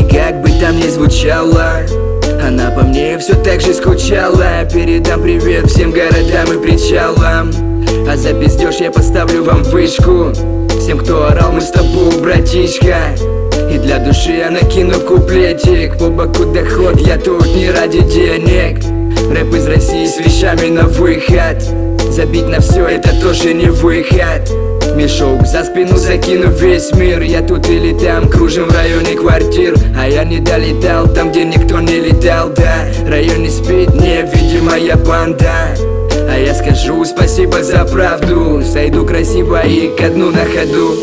И как бы там ни звучало, она по мне все так же скучала. Передам привет всем городам и причалам, а за пиздеж я поставлю вам вышку. Всем, кто орал, мы с тобой, братишка. И для души я накину куплетик. По боку доход, я тут не ради денег. Рэп из России с вещами на выход. Забить на все это тоже не выход. Мешок за спину закину весь мир. Я тут или там, кружим в районе квартир. А я не долетал там, где никто не летал, да. Район не спит, невидимая банда. А я скажу спасибо за правду. Сойду красиво и ко дну на ходу.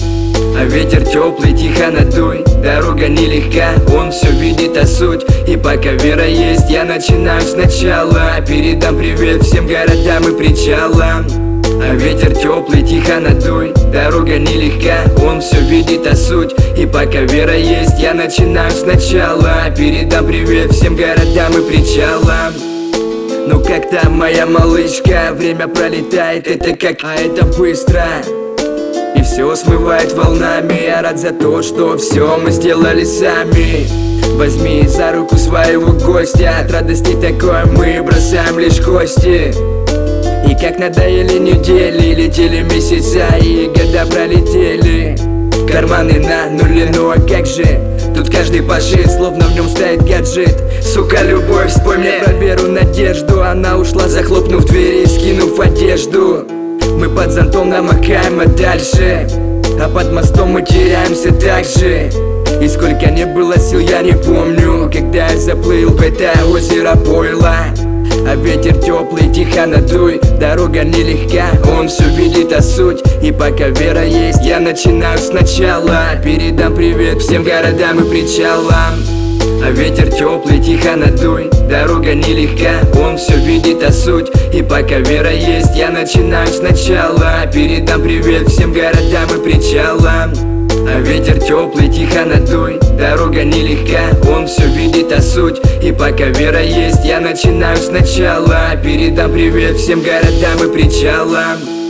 А ветер теплый, тихо надуй. Дорога нелегка, он все видит, а суть. И пока вера есть, я начинаю сначала. Передам привет всем городам и причалам. А ветер теплый, тихо надуй. Дорога нелегка, он все видит, а суть. И пока вера есть, я начинаю сначала. Передам привет всем городам и причалам. Ну как там моя малышка? Время пролетает, это как, а это быстро. И все смывает волнами. Я рад за то, что все мы сделали сами. Возьми за руку своего гостя. От радости такой мы бросаем лишь кости. И как надоели недели, летели месяца и года пролетели. Карманы на нуле, ну а как же? Тут каждый пашет, словно в нем стоит гаджет. Сука, любовь, вспомни про веру, надежду. Она ушла, захлопнув двери, скинув одежду. Мы под зонтом намокаем, а дальше, а под мостом мы теряемся так же. И сколько не было сил, я не помню, когда я заплыл в это озеро пойла. А ветер теплый, тихо надуй. Дорога нелегка, он все видит, а суть. И пока вера есть, я начинаю сначала. Передам привет всем городам и причалам. А ветер теплый, тихо надуй. Дорога нелегка, он все видит, а суть. И пока вера есть, я начинаю сначала. Передам привет всем городам и причалам. А ветер теплый, тихо надуй. Дорога нелегка, он все видит, а суть. И пока вера есть, я начинаю сначала. Передам привет всем городам и причалам.